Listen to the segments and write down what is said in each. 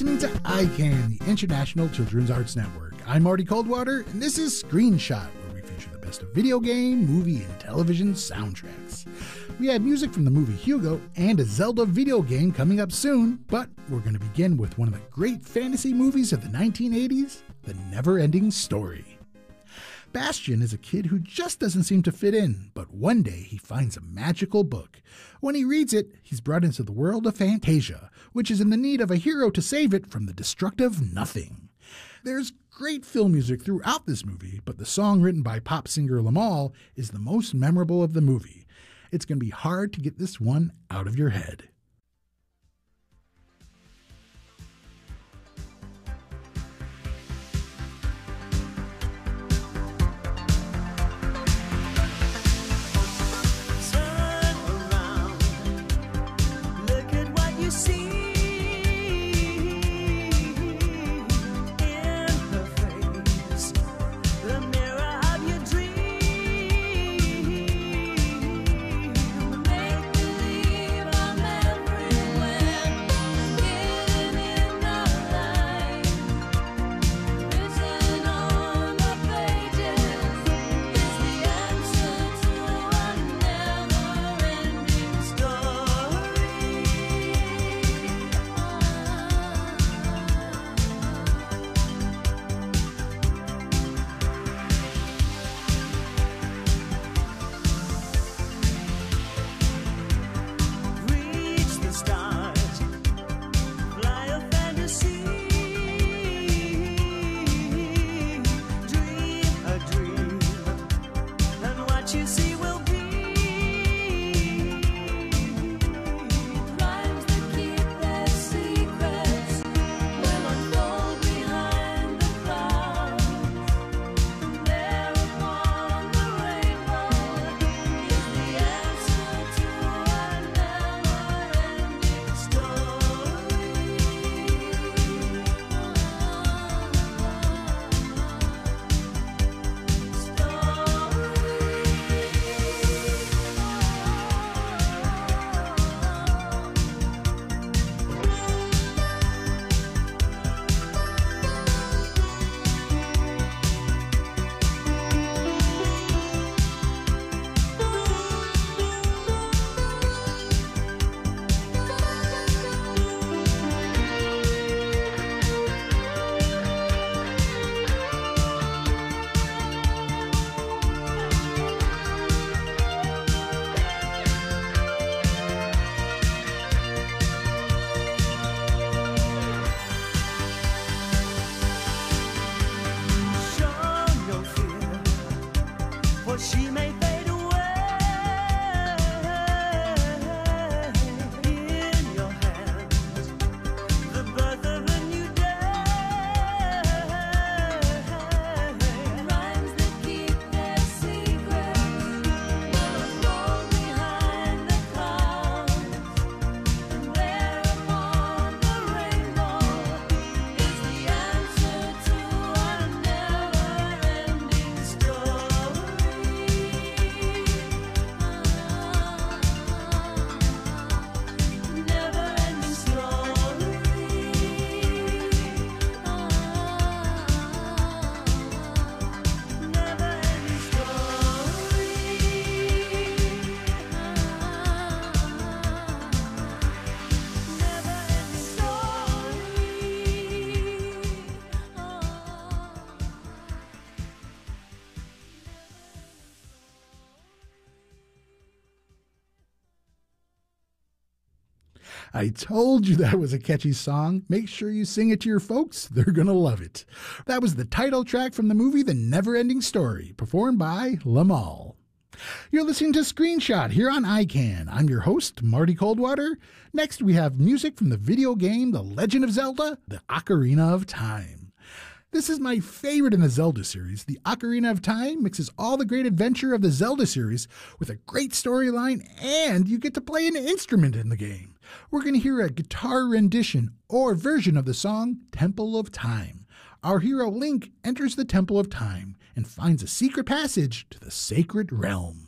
listening to ICANN, the International Children's Arts Network. I'm Marty Coldwater, and this is Screenshot, where we feature the best of video game, movie, and television soundtracks. We have music from the movie Hugo and a Zelda video game coming up soon, but we're going to begin with one of the great fantasy movies of the 1980s, The Never-Ending Story. Bastian is a kid who just doesn't seem to fit in, but one day he finds a magical book. When he reads it, he's brought into the world of Fantasia, which is in the need of a hero to save it from the destructive nothing. There's great film music throughout this movie, but the song written by pop singer Lamal is the most memorable of the movie. It's going to be hard to get this one out of your head. I told you that was a catchy song. Make sure you sing it to your folks. They're going to love it. That was the title track from the movie The Never-Ending Story, performed by Lamal. You're listening to Screenshot here on ICANN. I'm your host, Marty Coldwater. Next, we have music from the video game The Legend of Zelda, The Ocarina of Time. This is my favorite in the Zelda series. The Ocarina of Time mixes all the great adventure of the Zelda series with a great storyline, and you get to play an instrument in the game. We're going to hear a guitar rendition or version of the song Temple of Time. Our hero Link enters the Temple of Time and finds a secret passage to the sacred realm.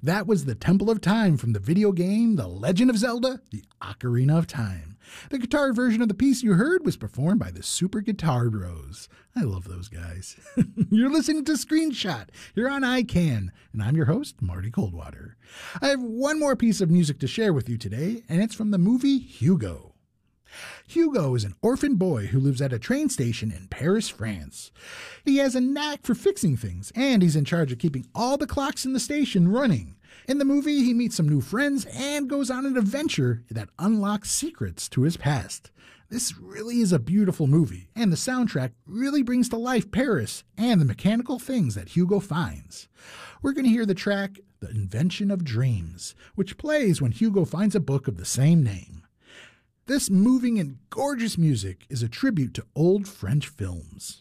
That was the Temple of Time from the video game The Legend of Zelda: The Ocarina of Time. The guitar version of the piece you heard was performed by the Super Guitar Bros. I love those guys. You're listening to Screenshot here on iCan, and I'm your host, Marty Coldwater. I have one more piece of music to share with you today, and it's from the movie Hugo. Hugo is an orphan boy who lives at a train station in Paris, France. He has a knack for fixing things, and he's in charge of keeping all the clocks in the station running. In the movie, he meets some new friends and goes on an adventure that unlocks secrets to his past. This really is a beautiful movie, and the soundtrack really brings to life Paris and the mechanical things that Hugo finds. We're going to hear the track, The Invention of Dreams, which plays when Hugo finds a book of the same name. This moving and gorgeous music is a tribute to old French films.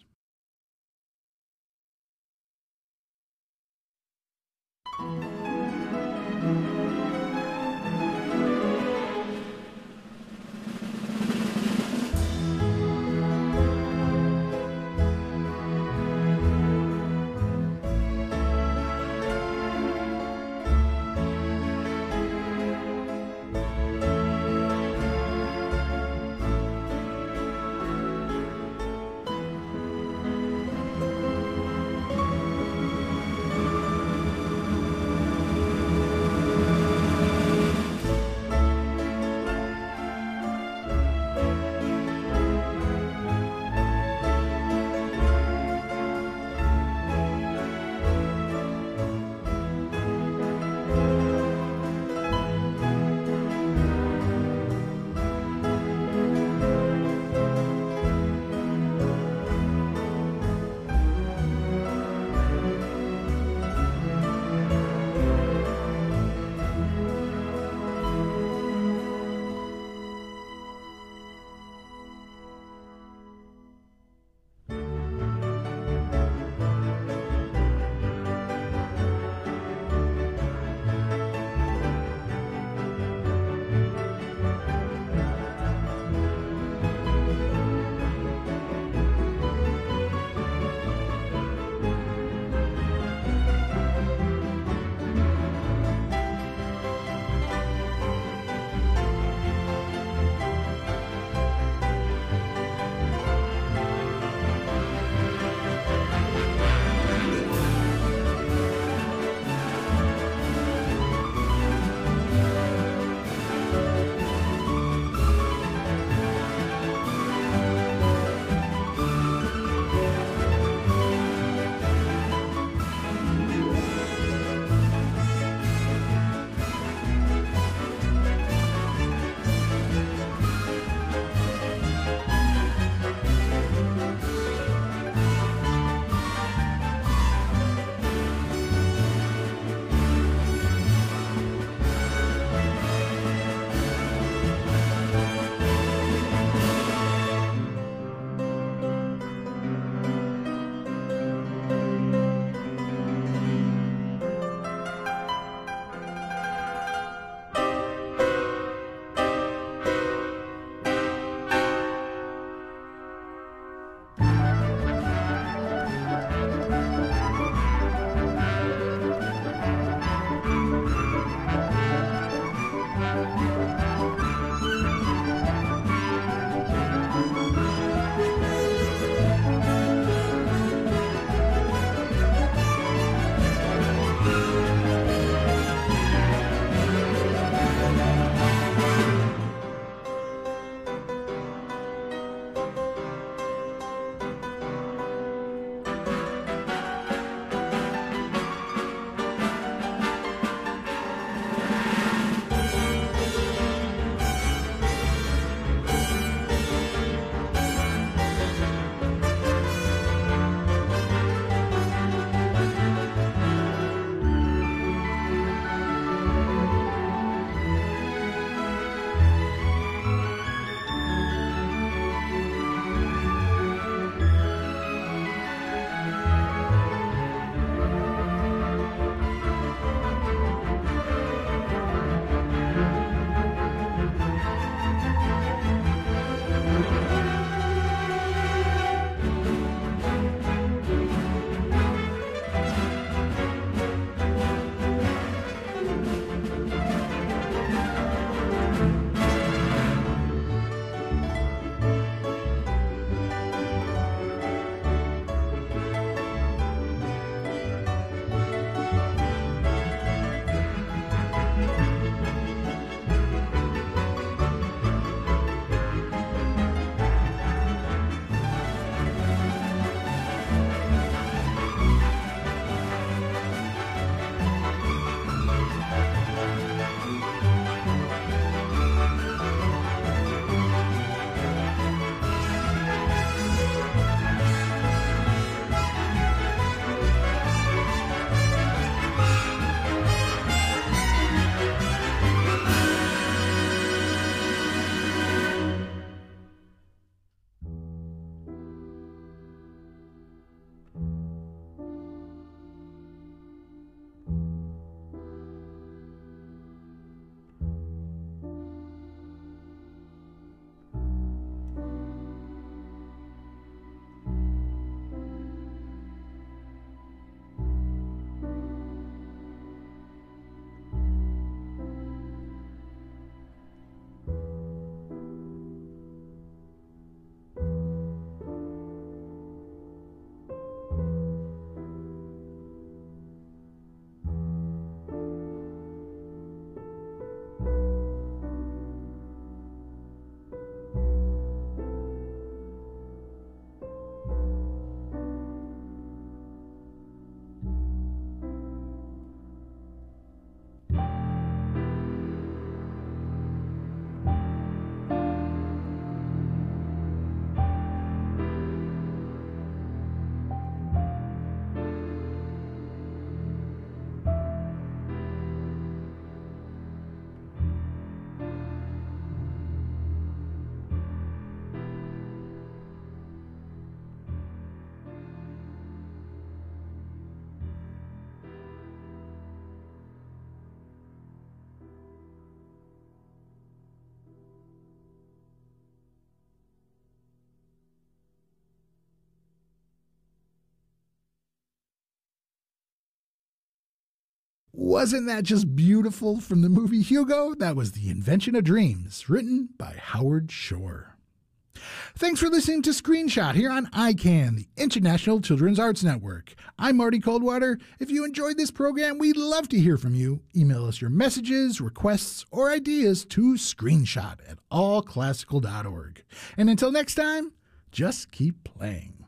Wasn't that just beautiful from the movie Hugo? That was The Invention of Dreams, written by Howard Shore. Thanks for listening to Screenshot here on ICANN, the International Children's Arts Network. I'm Marty Coldwater. If you enjoyed this program, we'd love to hear from you. Email us your messages, requests, or ideas to screenshot@allclassical.org. And until next time, just keep playing.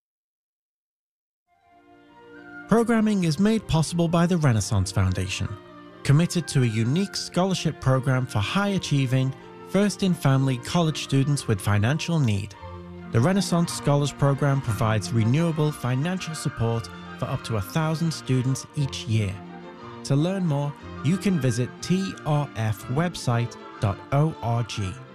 Programming is made possible by the Renaissance Foundation, committed to a unique scholarship program for high-achieving, first-in-family college students with financial need. The Renaissance Scholars Program provides renewable financial support for up to 1,000 students each year. To learn more, you can visit trfwebsite.org.